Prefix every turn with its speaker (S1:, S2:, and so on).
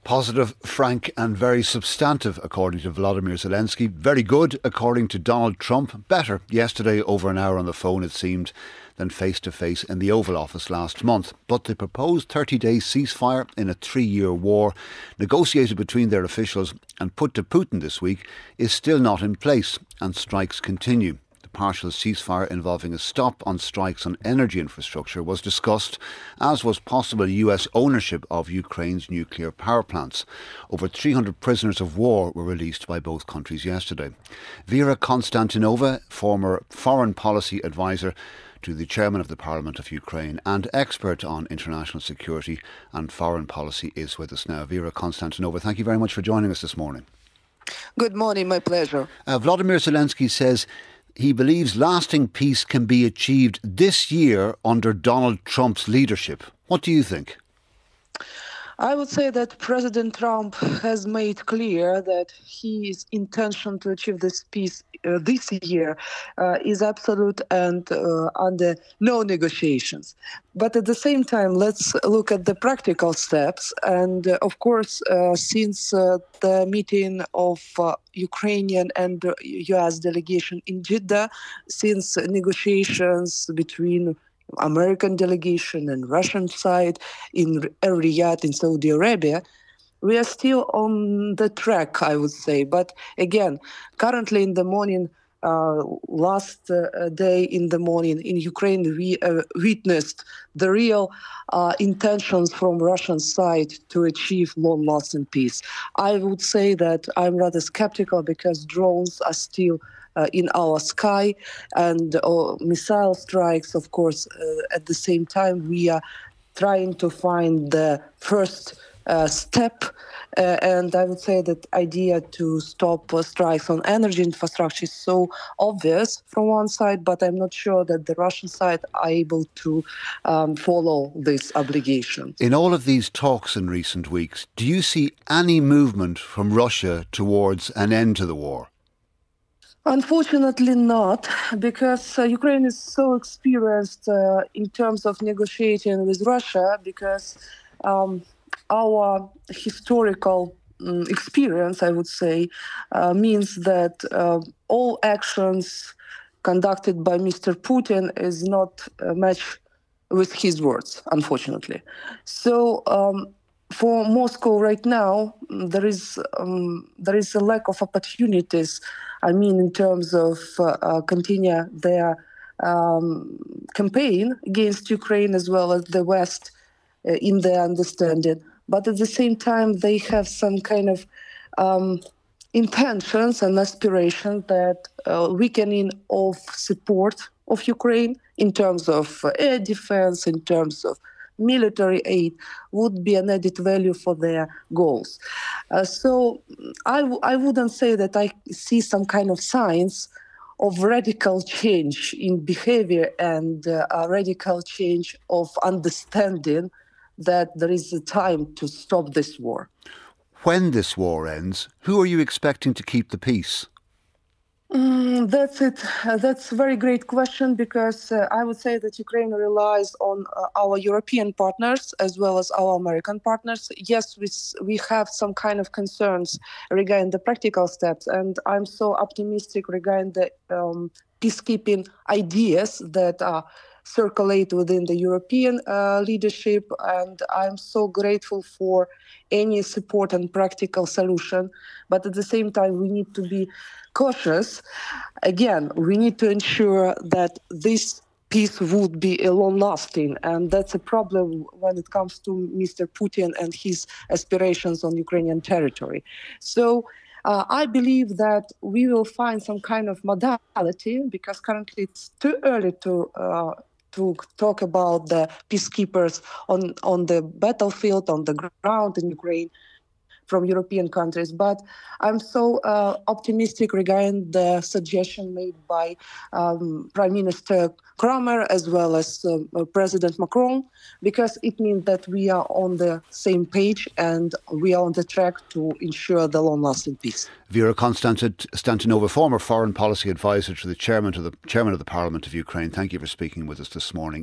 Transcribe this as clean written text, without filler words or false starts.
S1: Positive, frank and very substantive, according to Volodymyr Zelensky. Very good, according to Donald Trump. Better yesterday, over an hour on the phone, it seemed, than face-to-face in the Oval Office last month. But the proposed 30-day ceasefire in a 3-year war, negotiated between their officials and put to Putin this week, is still not in place, and strikes continue. Partial ceasefire involving a stop on strikes on energy infrastructure was discussed, as was possible US ownership of Ukraine's nuclear power plants. Over 300 prisoners of war were released by both countries yesterday. Vera Konstantinova, former foreign policy advisor to the chairman of the Parliament of Ukraine and expert on international security and foreign policy, is with us now. Vera Konstantinova, thank you very much for joining us this morning.
S2: Good morning, my pleasure.
S1: Volodymyr Zelensky says he believes lasting peace can be achieved this year under Donald Trump's leadership. What do you think?
S2: I would say that President Trump has made clear that his intention to achieve this peace this year is absolute and under no negotiations. But at the same time, let's look at the practical steps. And of course, since the meeting of Ukrainian and US delegation in Jeddah, since negotiations between American delegation and Russian side in Riyadh in Saudi Arabia, we are still on the track, I would say. But again, currently in the morning, last day in the morning in Ukraine, we witnessed the real intentions from Russian side to achieve long-lasting peace. I would say that I'm rather skeptical because drones are still in our sky and missile strikes, of course. At the same time, we are trying to find the first step. And I would say that idea to stop strikes on energy infrastructure is so obvious from one side, but I'm not sure that the Russian side are able to follow this obligation.
S1: In all of these talks in recent weeks, do you see any movement from Russia towards an end to the war?
S2: Unfortunately not, because Ukraine is so experienced in terms of negotiating with Russia, because our historical experience, I would say, means that all actions conducted by Mr. Putin is not matched with his words, unfortunately. So for Moscow right now, there is a lack of opportunities. I mean, in terms of continue their campaign against Ukraine as well as the West in their understanding. But at the same time, they have some kind of intentions and aspirations that weakening of support of Ukraine in terms of air defense, in terms of military aid would be an added value for their goals. So I wouldn't say that I see some kind of signs of radical change in behavior and a radical change of understanding that there is a time to stop this war.
S1: When this war ends, who are you expecting to keep the peace?
S2: That's it. That's a very great question, because I would say that Ukraine relies on our European partners as well as our American partners. Yes, we have some kind of concerns regarding the practical steps, and I'm so optimistic regarding the peacekeeping ideas that circulate within the European leadership, and I'm so grateful for any support and practical solution. But at the same time, we need to be cautious. Again, we need to ensure that this peace would be a long-lasting, and that's a problem when it comes to Mr. Putin and his aspirations on Ukrainian territory. So I believe that we will find some kind of modality, because currently it's too early to talk about the peacekeepers on the battlefield, on the ground in Ukraine, from European countries. But I'm so optimistic regarding the suggestion made by Prime Minister Kramer as well as President Macron, because it means that we are on the same page and we are on the track to ensure the long-lasting peace.
S1: Vera Konstantinova, former foreign policy advisor to the chairman of the Parliament of Ukraine, thank you for speaking with us this morning.